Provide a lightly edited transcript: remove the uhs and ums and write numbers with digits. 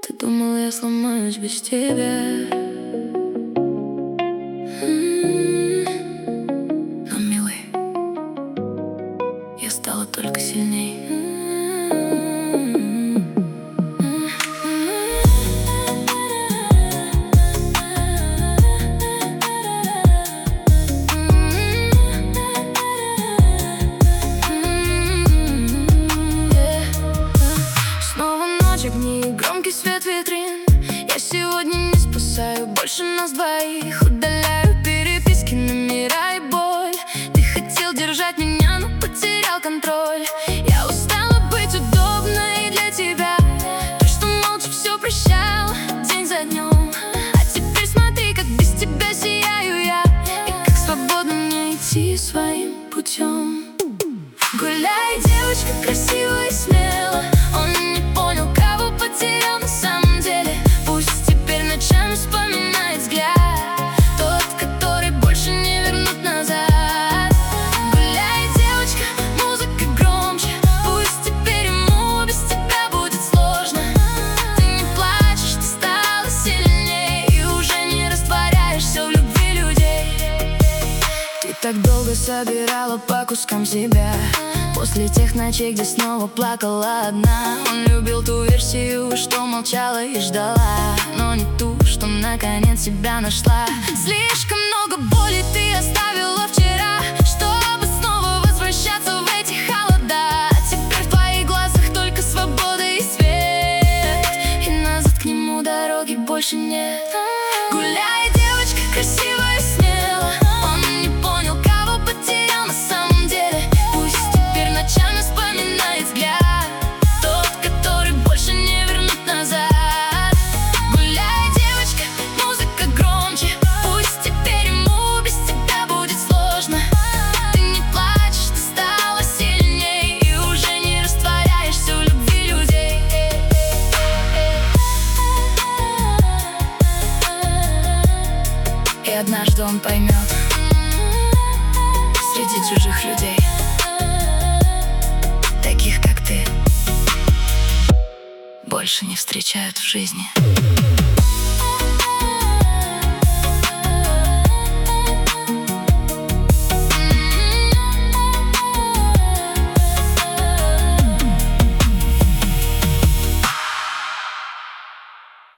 Ты думал, я сломаюсь без тебя? Но, милый, я стала только сильней. Огни и громкий свет витрин. Я сегодня не спасаю больше нас двоих. Удаляю переписки, номера и боль. Ты хотел держать меня, но потерял контроль. Я устала быть удобной для тебя. То, что молча все прощал день за днем. А теперь смотри, как без тебя сияю я. И как свободно мне идти своим путем. Гуляй, девочка, красиво и смело. Он не понял, кого потерял на самом деле. Пусть теперь ночами вспоминает взгляд, тот, который больше не вернуть назад. Гуляй, девочка, музыка громче. Пусть теперь ему без тебя будет сложно. Ты не плачешь, ты стала сильнее и уже не растворяешься в любви людей. Ты так долго собирала по кускам себя, после тех ночей, где снова плакала одна. Он любил ту версию, что молчала и ждала, но не ту, что наконец себя нашла. Слишком много боли ты оставила вчера, чтобы снова возвращаться в эти холода. Теперь в твоих глазах только свобода и свет, и назад к нему дороги больше нет. Гуляй, девочка, красиво и смело. Он не понял, кого потерял на самом деле. Пусть теперь ночами вспоминает взгляд, тот, который больше не вернуть назад. Гуляй, девочка, музыка громче. Пусть теперь ему без тебя будет сложно. Ты не плачешь, ты стала сильней и уже не растворяешься в любви людей. И однажды он поймет, среди чужих людей таких, как ты, больше не встречают в жизни.